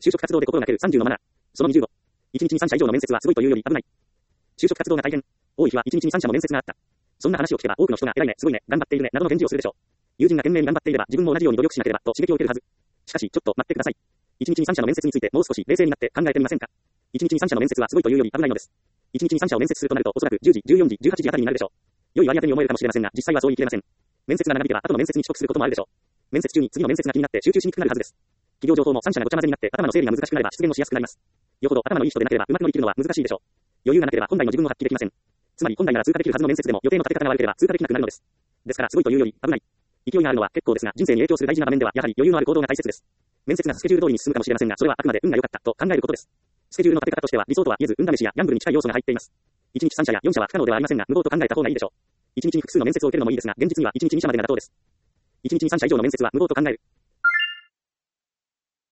就職活動で心がける30のマナー。その25。1日に3社以上の面接はすごいというより危ない。就職活動が大変。多い日は1日に3社も面接があった。そんな話を聞けば多くの人が偉いね、すごいね、頑張っているね、などの返事をするでしょう。友人が懸命に頑張っていれば自分も同じように努力しなければと刺激を受けるはず。しかし、ちょっと待ってください。1日に3社の面接についてもう少し冷静になって考えてみませんか。1日に3社の面接はすごいというより危ないのです。1日に3社を面接するとなるとおそらく10時、14時、18時あたりになるでしょう。良い割当に思えるかもしれませんが、実際はそう言い切れません。面接が長引けば後の面接に遅刻することもあるでしょう。面接中に次の面接が気になって集中しにくくなるはずです。企業情報も3社がごちゃ混ぜになって頭の整理が難しくなれば失言もしやすくなります。よほど頭のいい人でなければうまく乗り切るのは難しいでしょう。余裕がなければ本来の自分を発揮できません。つまり本来なら通過できるはずの面接でも予定の立て方が悪ければ通過できなくなるのです。ですからすごいというより危ない。勢いがあるのは結構ですが、人生に影響する大事な場面ではやはり余裕のある行動が大切です。面接がスケジュール通りに進むかもしれませんが、それはあくまで運が良かったと考えることです。スケジュールの立て方としては理想とは言えず運試しやギャンブルに近い要素が入っています。1日3社や4社は不可能ではありませんが、無謀と考えた方がいいでしょう。1日に複数の面接を受けるのもいいですが、現実には1日2社までが妥当です。1日に3社以上の面接は無謀と考える。